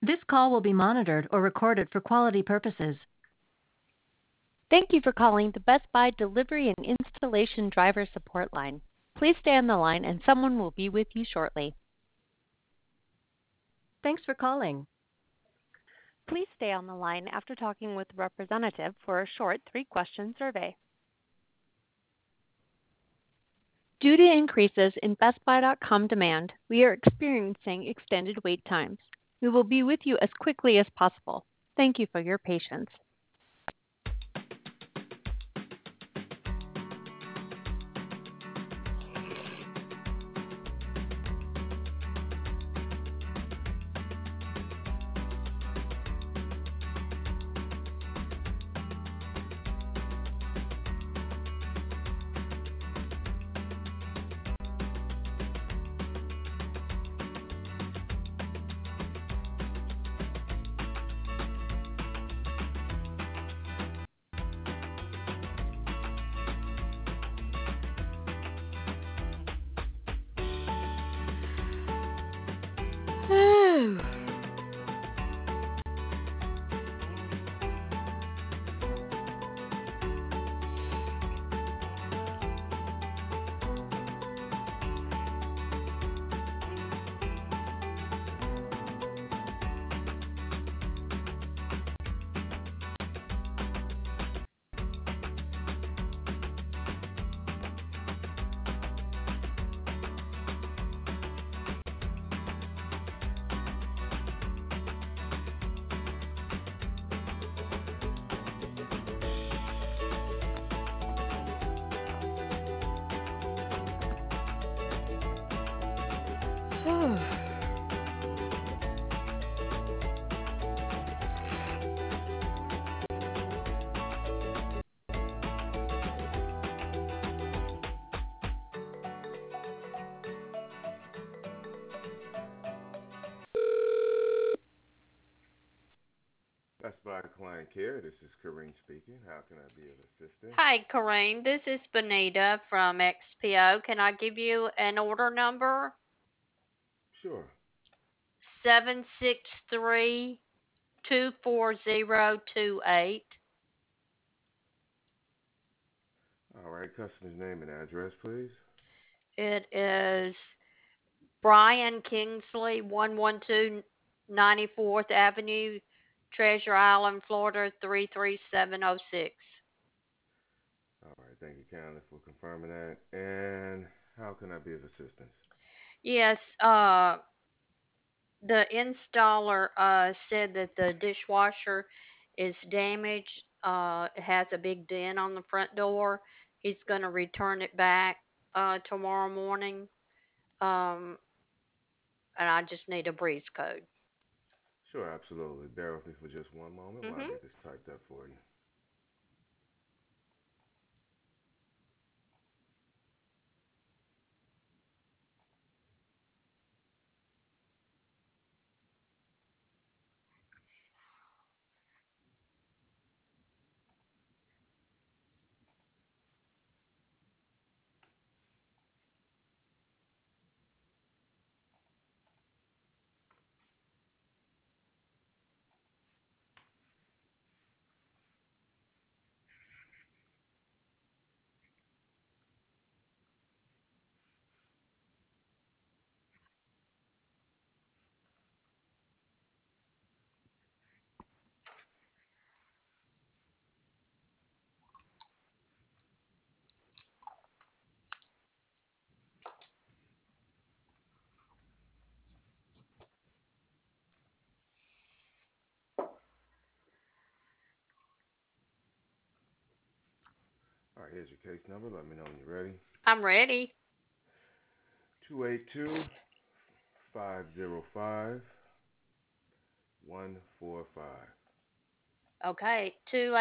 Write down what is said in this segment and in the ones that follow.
This call will be monitored or recorded for quality purposes. Thank you for calling the Best Buy Delivery and Installation Driver Support Line. Please stay on the line and someone will be with you shortly. Thanks for calling. Please stay on the line after talking with the representative for a short 3-question survey. Due to increases in BestBuy.com demand, we are experiencing extended wait times. We will be with you as quickly as possible. Thank you for your patience. Best Buy Client Care. This is Kareem speaking. How can I be of assistance? Hi, Kareem. This is Benita from XPO. Can I give you an order number? Sure. 763-24028. All right. Customer's name and address, please. It is Brian Kingsley, 112 94th Avenue, Treasure Island, Florida, 33706. All right. Thank you kindly for confirming that. And how can I be of assistance? Yes, the installer said that the dishwasher is damaged. It has a big dent on the front door. He's going to return it back tomorrow morning. Um, and I just need a breeze code. Sure, absolutely. Bear with me for just one moment while I Mhm. get this typed up for you. All right, here's your case number. Let me know when you're ready. I'm ready. 282-505-145. Okay,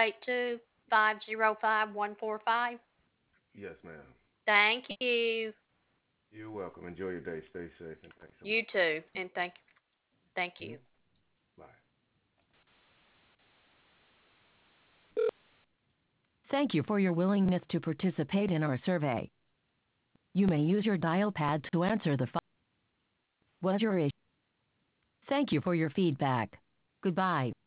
282-505-145. Yes, ma'am. Thank you. You're welcome. Enjoy your day. Stay safe, and thanks so You much. too. And thank you. Hmm. Bye. Thank you for your willingness to participate in our survey. You may use your dial pad to answer the following. What is your issue? Thank you for your feedback. Goodbye.